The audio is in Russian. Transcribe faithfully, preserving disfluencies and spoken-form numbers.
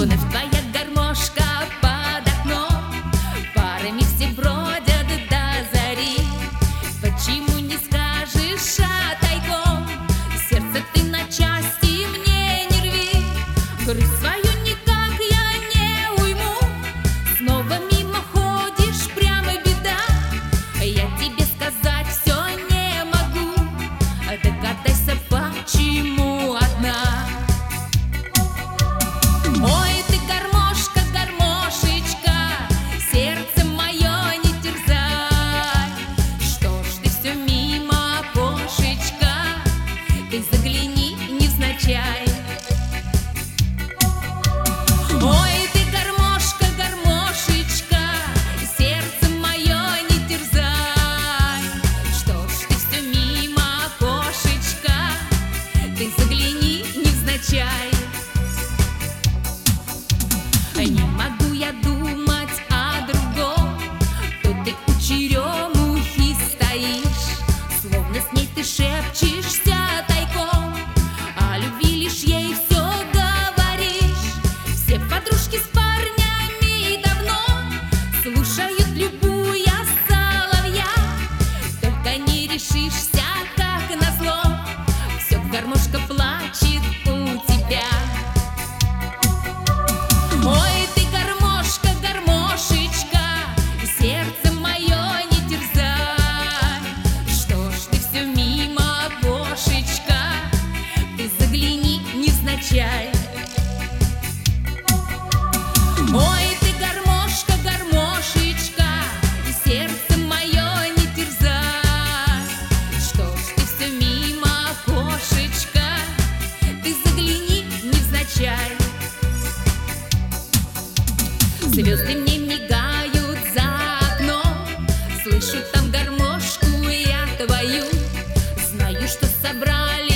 Вновь твоя гармошка под окном, парами все бродят до зари. Почему не скажешь, а тайком сердце ты на части мне не рви. Грусть свою никак я не уйму, снова мимо ходишь, прямо беда. Я тебе сказать все не могу, догадайся, почему одна. Ой, ты гармошка, гармошечка, сердце мое не терзай. Что ж ты все мимо, окошечка, ты загляни невзначай. Ой, ты гармошка, гармошечка, сердце мое не терзай. Что ж ты все мимо, окошечка, ты загляни невзначай. Не могу я думать о другом, то ты у черемухи стоишь, словно с ней ты шепчешься тайком, о любви лишь ей все говоришь. Все подружки с парнями давно слушают, любуя соловья, только не решишься, как назло, все гармошка плачет у тебя. Ой, ты гармошка, гармошечка, сердце мое не терзай. Что ж ты все мимо, окошечка, ты загляни невзначай. Ой, ты гармошка, гармошечка, сердце мое не терзай. Что ж ты все мимо, окошечка, ты загляни невзначай. Звезды мне мигают за окном, слышу там гармошку я твою, знаю, что собрали